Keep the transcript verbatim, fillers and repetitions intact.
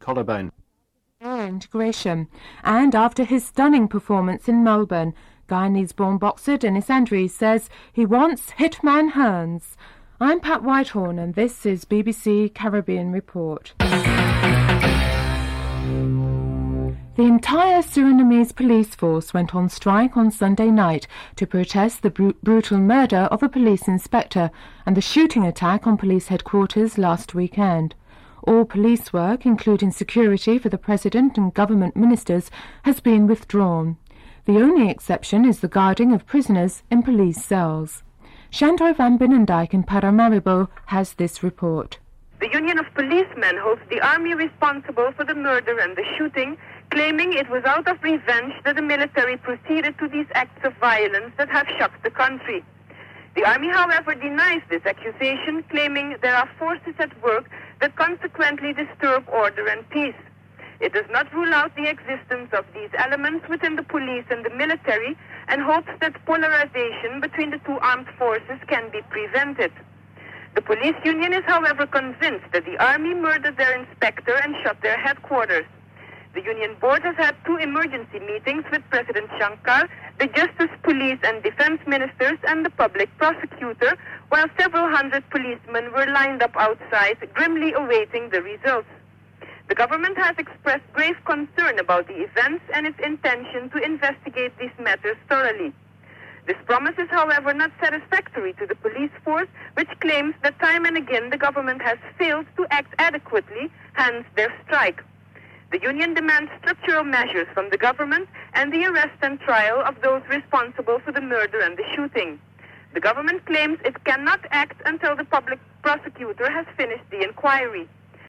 collarbone. Integration. And after his stunning performance in Melbourne, Guyanese-born boxer Dennis Andrews says he wants Hitman Hearns. I'm Pat Whitehorn and this is B B C Caribbean Report. The entire Surinamese police force went on strike on Sunday night to protest the br- brutal murder of a police inspector and the shooting attack on police headquarters last weekend. All police work, including security for the President and government ministers, has been withdrawn. The only exception is the guarding of prisoners in police cells. Shandro van Binnendijk in Paramaribo has this report. The Union of Policemen holds the army responsible for the murder and the shooting, claiming it was out of revenge that the military proceeded to these acts of violence that have shocked the country. The army, however, denies this accusation, claiming there are forces at work that consequently disturb order and peace. It does not rule out the existence of these elements within the police and the military and hopes that polarization between the two armed forces can be prevented. The police union is, however, convinced that the army murdered their inspector and shot their headquarters. The union board has had two emergency meetings with President Shankar, the Justice, Police and Defense Ministers and the public prosecutor, while several hundred policemen were lined up outside, grimly awaiting the results. The government has expressed grave concern about the events and its intention to investigate these matters thoroughly. This promise is, however, not satisfactory to the police force, which claims that time and again the government has failed to act adequately, hence their strike. The union demands structural measures from the government and the arrest and trial of those responsible for the murder and the shooting. The government claims it cannot act until the public prosecutor has finished the inquiry.